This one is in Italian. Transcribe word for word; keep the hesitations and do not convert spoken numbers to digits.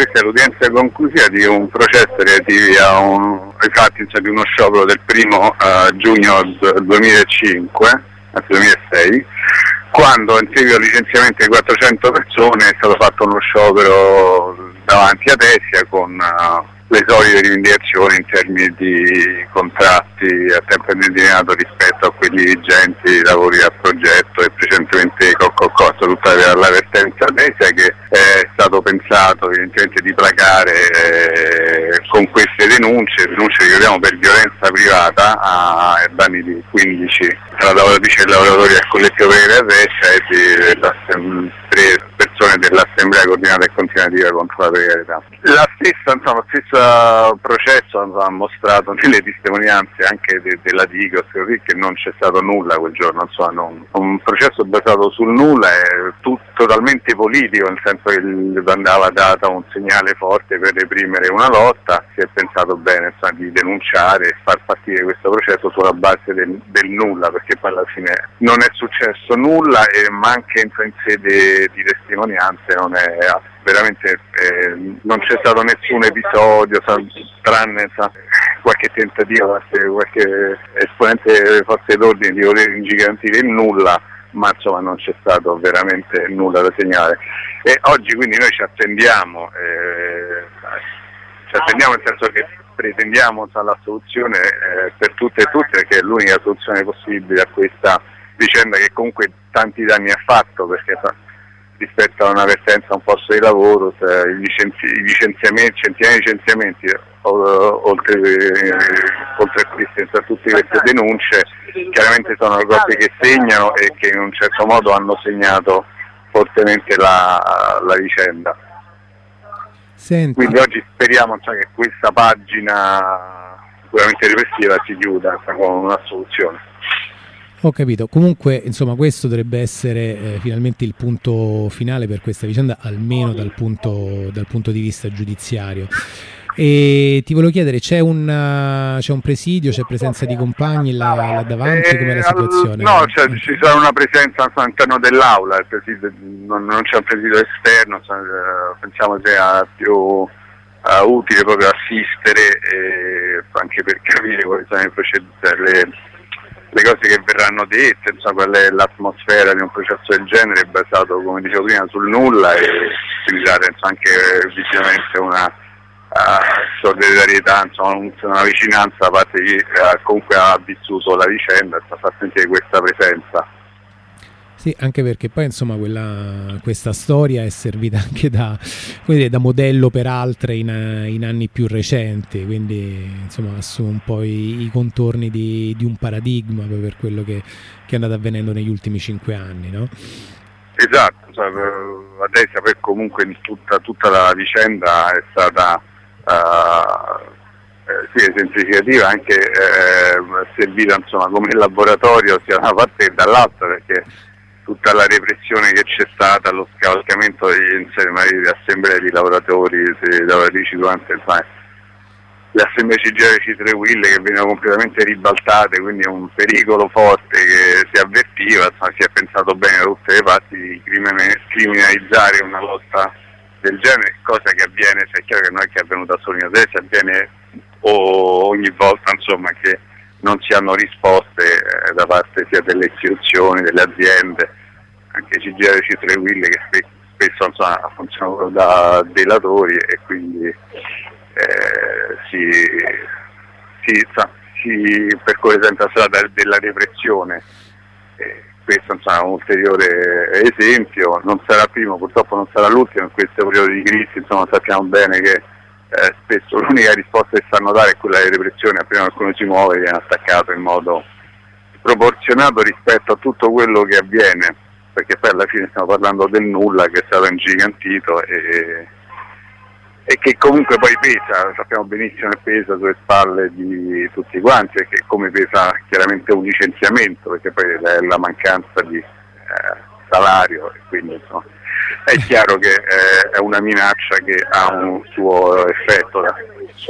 questa è l'udienza conclusiva di un processo relativo a un, ai fatti di uno sciopero del primo uh, giugno duemilacinque, anzi duemilasei, quando in seguito al licenziamento di quattrocento persone è stato fatto uno sciopero davanti ad Esia con uh, le solite rivendicazioni in termini di contratti a tempo indeterminato rispetto a quelli vigenti, lavori a progetto e precedentemente cocco-cotto, tutta la vertenza ad Esia che è stato pensato evidentemente di placare eh, con queste denunce, denunce ricordiamo per violenza privata a, a danni di quindici tra lavoratrici e lavoratori del collettivo per Esia e di tre persone dell'Assemblea Coordinata e Continuativa contro la precarietà. La stessa, insomma, lo stesso processo insomma, ha mostrato nelle testimonianze anche de- della Digos che non c'è stato nulla quel giorno, insomma, non, un processo basato sul nulla è tutto, totalmente politico, nel senso che andava data un segnale forte per reprimere una lotta, si è pensato bene insomma, di denunciare e far partire questo processo sulla base del, del nulla, perché poi alla fine non è successo nulla, e, ma anche in, in sede di testimonianze non è veramente eh, non c'è stato nessun episodio tranne sa, qualche tentativo, qualche esponente delle forze d'ordine di voler ingigantire il nulla, ma insomma non c'è stato veramente nulla da segnalare. E oggi quindi noi ci attendiamo eh, ci attendiamo nel senso che pretendiamo sa, la soluzione eh, per tutte e tutte, perché è l'unica soluzione possibile a questa vicenda che comunque tanti danni ha fatto, perché sa, rispetto a una vertenza a un posto di lavoro, i, licenzi, i licenziamenti, centinaia di licenziamenti, o, oltre, eh, oltre a queste, a tutte queste denunce, chiaramente sono cose che segnano e che in un certo modo hanno segnato fortemente la, la vicenda. Senti. Quindi oggi speriamo cioè, che questa pagina sicuramente repressiva si chiuda con una soluzione. Ho capito, comunque insomma questo dovrebbe essere eh, finalmente il punto finale per questa vicenda, almeno dal punto, dal punto di vista giudiziario. E ti volevo chiedere, c'è un, c'è un presidio, c'è presenza di compagni là, là davanti, eh, com'è la situazione? No, cioè, ci sarà una presenza all'interno dell'aula, il presidio, non, non c'è un presidio esterno, cioè, pensiamo sia più uh, utile proprio assistere e anche per capire quali sono le procedure, le cose che verranno dette, insomma qual è l'atmosfera di un processo del genere basato, come dicevo prima, sul nulla, e quindi dare anche visivamente una uh, solidarietà, insomma una vicinanza da parte di chi uh, comunque ha vissuto la vicenda e fa sentire questa presenza. Sì, anche perché poi insomma quella, questa storia è servita anche da, come dire, da modello per altre in, in anni più recenti, quindi insomma assume un po' i, i contorni di, di un paradigma per quello che, che è andato avvenendo negli ultimi cinque anni, no? Esatto, cioè, adesso poi comunque in tutta, tutta la vicenda è stata uh, eh, sì, esemplificativa, anche eh, servita insomma come laboratorio sia da una parte che dall'altra, perché tutta la repressione che c'è stata, lo scavalcamento di assemblee di lavoratori e lavoratrici durante il le assemblee C G I L C tre Will che venivano completamente ribaltate, quindi è un pericolo forte che si avvertiva, insomma, si è pensato bene da tutte le parti di criminalizzare una lotta del genere, cosa che avviene, se è chiaro che non è che è avvenuta solo in Adesso, avviene o, ogni volta insomma che non si hanno risposte eh, da parte sia delle istituzioni, delle aziende, anche C G I L C tre Will che spe- spesso insomma, funzionano da delatori e quindi eh, si, si, si percorre sempre la strada della repressione. Eh, questo insomma, è un ulteriore esempio, non sarà il primo, purtroppo non sarà l'ultimo, in questo periodo di crisi insomma, sappiamo bene che Eh, spesso l'unica risposta che sanno dare è quella di repressione, appena qualcuno si muove viene attaccato in modo proporzionato rispetto a tutto quello che avviene, perché poi alla fine stiamo parlando del nulla che è stato ingigantito e, e che comunque poi pesa, sappiamo benissimo che pesa sulle spalle di tutti quanti, e che come pesa chiaramente un licenziamento, perché poi è la mancanza di eh, salario, e quindi insomma è chiaro che eh, è una minaccia che ha un suo effetto.